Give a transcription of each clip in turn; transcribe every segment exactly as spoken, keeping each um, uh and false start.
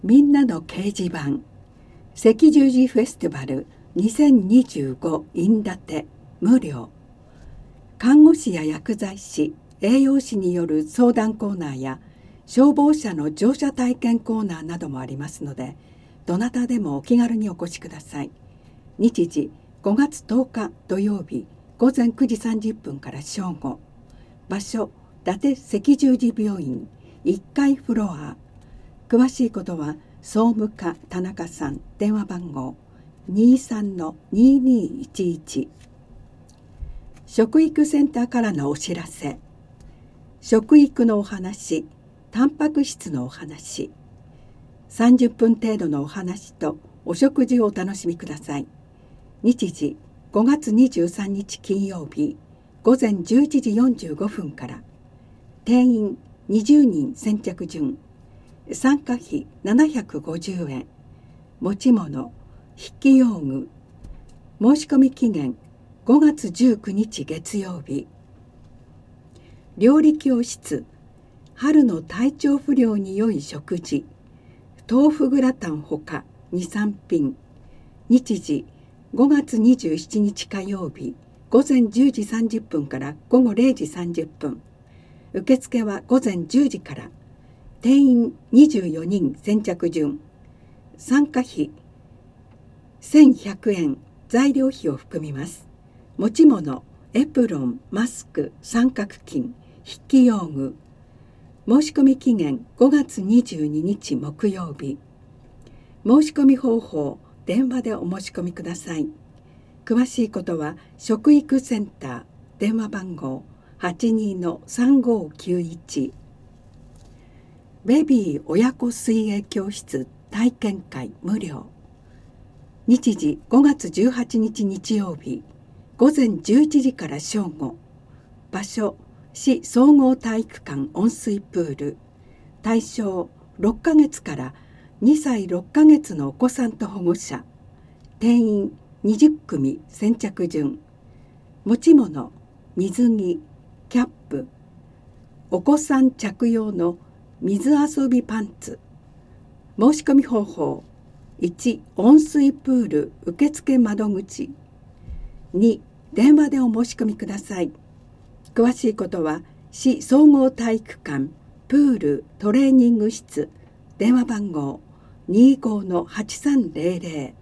みんなの掲示板赤十字フェスティバルにせんにじゅうご in 立無料。看護師や薬剤師、栄養士による相談コーナーや消防車の乗車体験コーナーなどもありますので、どなたでもお気軽にお越しください。日時ごがつとおか土曜日ごぜんくじさんじゅっぷんから正午。場所伊達赤十字病院いっかいフロア。詳しいことは総務課田中さん、電話番号 にさんのににいちいち。食育センターからのお知らせ。食育のお話、タンパク質のお話、さんじゅっぷん程度のお話とお食事をお楽しみください。日時ごがつにじゅうさんにち金曜日ごぜんじゅういちじよんじゅうごふんから。定員にじゅうにん先着順。参加費ななひゃくごじゅうえん。持ち物、筆記用具。申し込み期限ごがつじゅうくにち月曜日。料理教室、春の体調不良に良い食事、豆腐グラタンほかにさんぴん。日時ごがつにじゅうしちにち火曜日ごぜんじゅうじさんじゅっぷんからごごれいじさんじゅっぷん。受付はごぜんじゅうじから。定員にじゅうよにん先着順。参加費せんひゃくえん、材料費を含みます。持ち物、エプロン、マスク、三角巾、筆記用具。申し込み期限ごがつにじゅうににち木曜日。申し込み方法、電話でお申し込みください。詳しいことは食育センター、電話番号 はちにーのさんごーきゅういち。ベビー親子水泳教室体験会無料。日時ごがつじゅうはちにち日曜日ごぜんじゅういちじから正午。場所市総合体育館温水プール。対象ろっかげつからにさいろっかげつのお子さんと保護者。定員にじゅっくみ先着順。持ち物、水着、キャップ。お子さん着用の水遊びパンツ。申し込み方法いち温水プール受付窓口。に電話でお申し込みください。詳しいことは市総合体育館プールトレーニング室、電話番号 にじゅうごのはちさんぜろぜろ。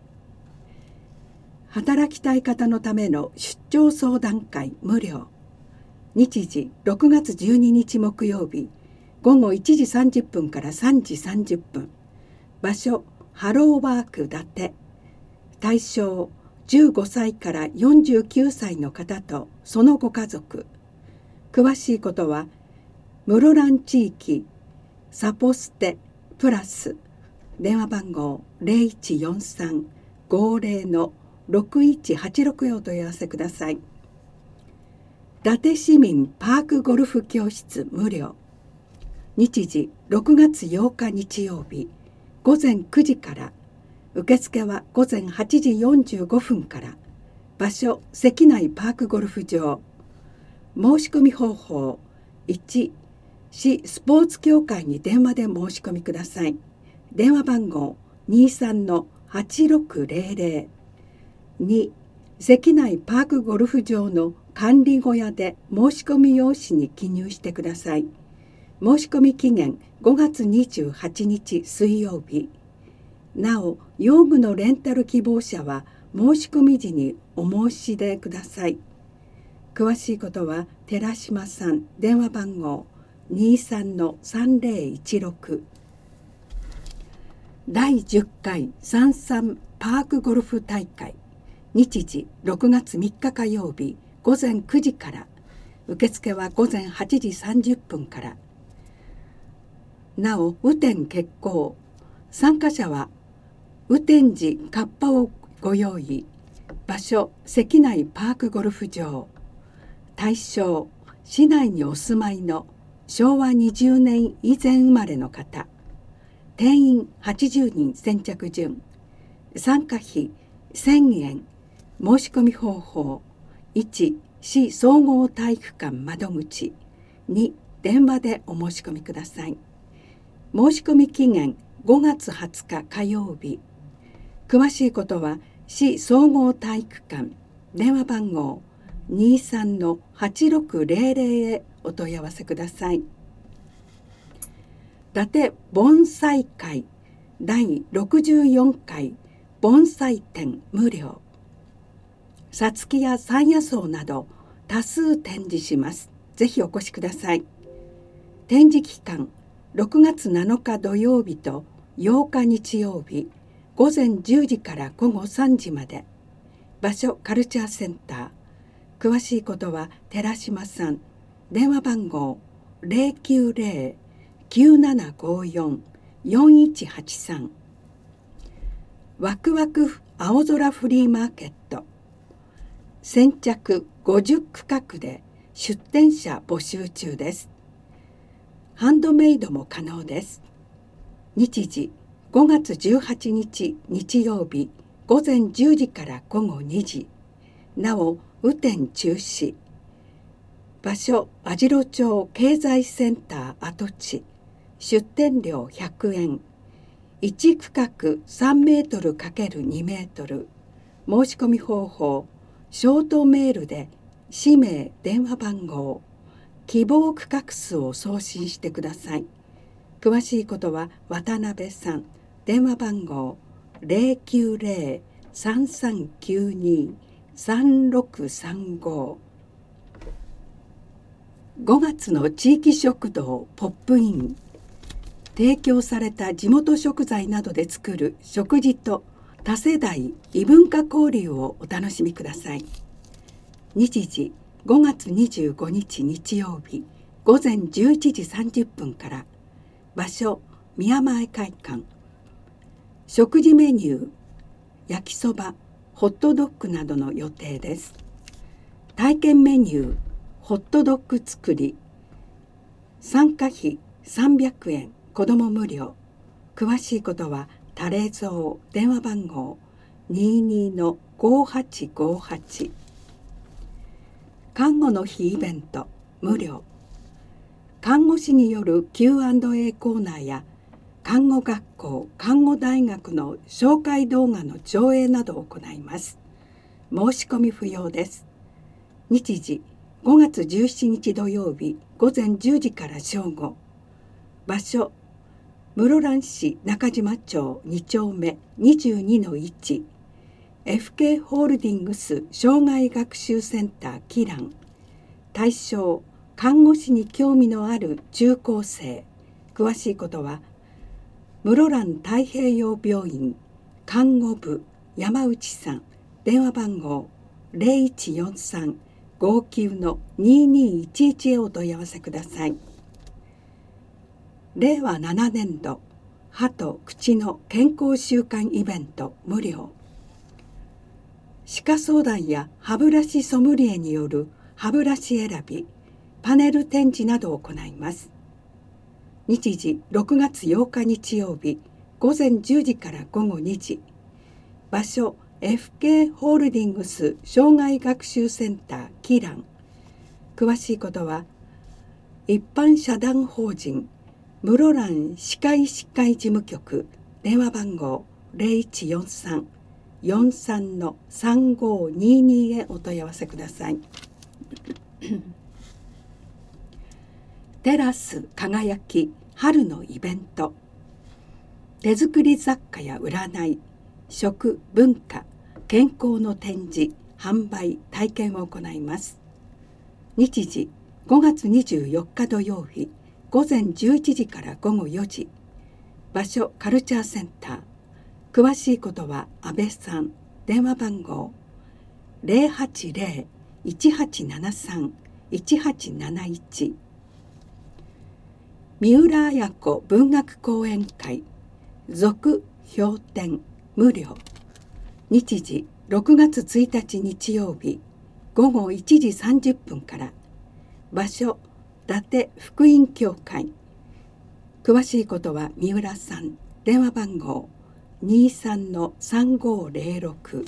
働きたい方のための出張相談会無料。日時ろくがつじゅうににち木曜日ごごいちじさんじゅっぷんからさんじさんじゅっぷん。場所ハローワーク伊達。対象じゅうごさいからよんじゅうきゅうさいの方とそのご家族。詳しいことは室蘭地域サポステプラス、電話番号 ゼロいちよんさんごぜろのろくいちはちろく へお問い合わせください。伊達市民パークゴルフ教室無料。日時ろくがつようか日曜日ごぜんくじから。受付はごぜんはちじよんじゅうごふんから。場所関内パークゴルフ場。申し込み方法いち市スポーツ協会に電話で申し込みください。電話番号 にさんのはちろくぜろぜろ。に関内パークゴルフ場の管理小屋で申し込み用紙に記入してください。申し込み期限ごがつにじゅうはちにち水曜日。なお、用具のレンタル希望者は申し込み時にお申し出ください。詳しいことは寺島さん、電話番号 にさんのさんぜろいちろく。だいじゅっかいさんさんパークゴルフ大会。日時ろくがつみっか火曜日ごぜんくじから。受付はごぜんはちじさんじゅっぷんから。なお、雨天決行。参加者は雨天時カッパをご用意。場所関内パークゴルフ場。対象市内にお住まいのしょうわにじゅうねん以前生まれの方。定員はちじゅうにん先着順。参加費せんえん。申し込み方法いち市総合体育館窓口。に電話でお申し込みください。申し込み期限ごがつはつか火曜日。詳しいことは市総合体育館電話番号 にじゅうさんのはちろくぜろぜろ へお問い合わせください。伊達盆栽会だいろくじゅうよんかい盆栽展無料。さつきや山野草など多数展示します。ぜひお越しください。展示期間ろくがつなのか土曜日とようか日曜日、ごぜんじゅうじからごごさんじまで。場所カルチャーセンター。詳しいことは寺島さん。電話番号 ゼロきゅうゼロ きゅうななごよん よんいちはちさん。ワクワク青空フリーマーケット。先着ごじゅっくかくで出店者募集中です。ハンドメイドも可能です。日時ごがつじゅうはちにち日曜日ごぜんじゅうじからごごにじ。なお雨天中止。場所網代町経済センター跡地。出店料ひゃくえん。いちくかくさんメートル ×に メートル。申し込み方法ショートメールで氏名電話番号希望区画数を送信してください。詳しいことは渡辺さん。電話番号 ゼロきゅうゼロ さんさんきゅうに さんろくさんご。ごがつの地域食堂ポップイン。提供された地元食材などで作る食事と多世代異文化交流をお楽しみください。日時ごがつにじゅうごにち日曜日ごぜんじゅういちじさんじゅっぷんから。場所宮前会館。食事メニュー焼きそば、ホットドッグなどの予定です。体験メニューホットドッグ作り。参加費さんびゃくえん、子ども無料。詳しいことはタレゾウ。電話番号 にじゅうにのごはちごはち。看護の日イベント無料。看護師による キューアンドエー コーナーや看護学校看護大学の紹介動画の上映などを行います。申し込み不要です。日時ごがつじゅうしちにち土曜日ごぜんじゅうじから正午。場所室蘭市中島町にちょうめ にじゅうにのいち。 エフケー ホールディングス障害学習センターキラン。対象看護師に興味のある中高生。詳しいことは室蘭太平洋病院看護部山内さん。電話番号 ゼロいちよんさん ごきゅうのににいちいち へお問い合わせください。れいわななねんど歯と口の健康週間イベント無料。歯科相談や歯ブラシソムリエによる歯ブラシ選び、パネル展示などを行います。日時ろくがつようか日曜日ごぜんじゅうじからごごにじ。場所 エフケー ホールディングス障害学習センターキラン。詳しいことは一般社団法人室蘭歯科医師会事務局。電話番号 ゼロいちよんさん よんさんのさんごにに へお問い合わせください。テラス輝き春のイベント。手作り雑貨や占い、食文化、健康の展示、販売、体験を行います。日時ごがつにじゅうよっか土曜日ごぜんじゅういちじからごごよじ。場所カルチャーセンター。詳しいことは安倍さん。電話番号 ゼロはちゼロ いちはちななさん いちはちなないち。三浦綾子文学講演会続評点無料。日時ろくがつついたち日曜日ごごいちじさんじゅっぷんから。場所伊達福音教会。詳しいことは三浦さん。電話番号 にじゅうさんのさんごゼロろく。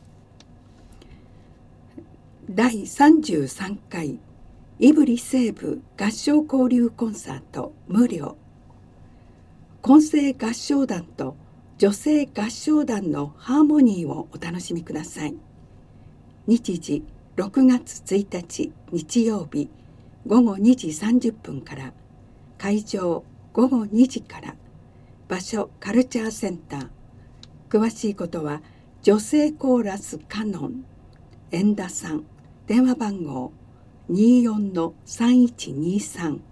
だいさんじゅうさんかい胆振西部合唱交流コンサート無料。 混声合唱団と女性合唱団のハーモニーをお楽しみください。日時ろくがつついたち日曜日ごごにじさんじゅっぷんから、会場ごごにじから、場所カルチャーセンター。詳しいことは女性コーラスカノン円田さん、電話番号 にじゅうよんのさんいちにさん。伊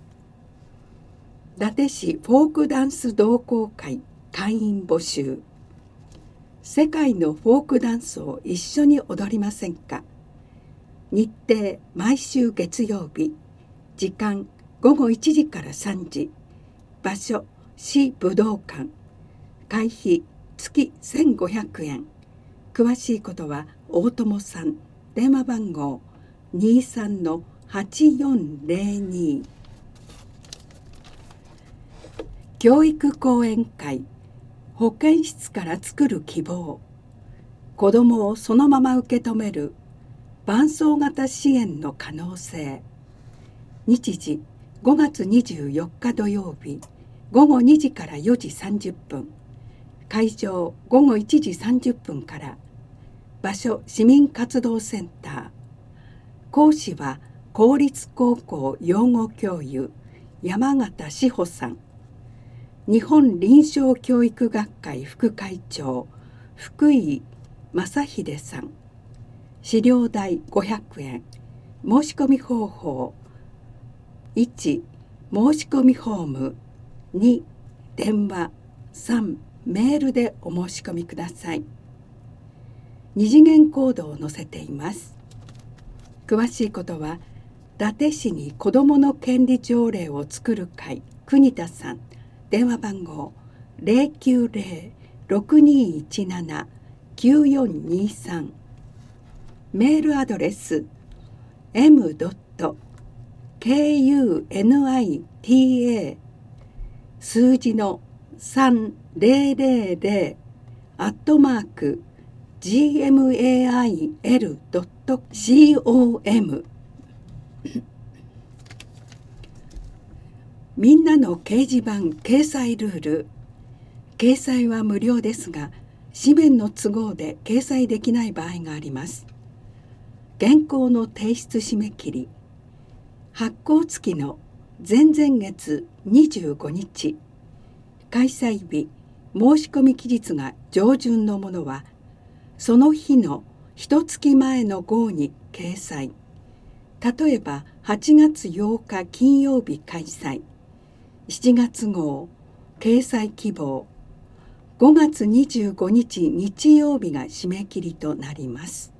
達市フォークダンス同好会会員募集。世界のフォークダンスを一緒に踊りませんか。日程毎週月曜日、時間ごごいちじからさんじ、場所市武道館、会費月せんごひゃくえん。詳しいことは大友さん、電話番号 にじゅうさんのはちよんぜろに。教育講演会、保健室から作る希望。子どもをそのまま受け止める伴走型支援の可能性。日時ごがつにじゅうよっか土曜日ごごにじからよじさんじゅっぷん。会場ごごいちじさんじゅっぷんから。場所市民活動センター。講師は公立高校養護教諭山形志保さん。日本臨床教育学会副会長福井正秀さん。資料代ごひゃくえん。申し込み方法いち申し込みフォーム、に電話、さんメールでお申し込みください。二次元コードを載せています。詳しいことは伊達市に子どもの権利条例を作る会国田さん、電話番号 ゼロきゅうゼロ ろくにいちなな きゅうよんにさん。メールアドレス エムドットケーユーエヌアイティーエー 数字のさんぜろぜろぜろアットマーク ジーエムエーアイエルドットコム。 みんなの掲示板掲載ルール。掲載は無料ですが、紙面の都合で掲載できない場合があります。原稿の提出締め切り、発行月の前々月にじゅうごにち、開催日、申し込み期日が上旬のものは、その日の一月前の号に掲載。例えばはちがつようか金曜日開催、しちがつ号掲載希望、ごがつにじゅうごにち日曜日が締め切りとなります。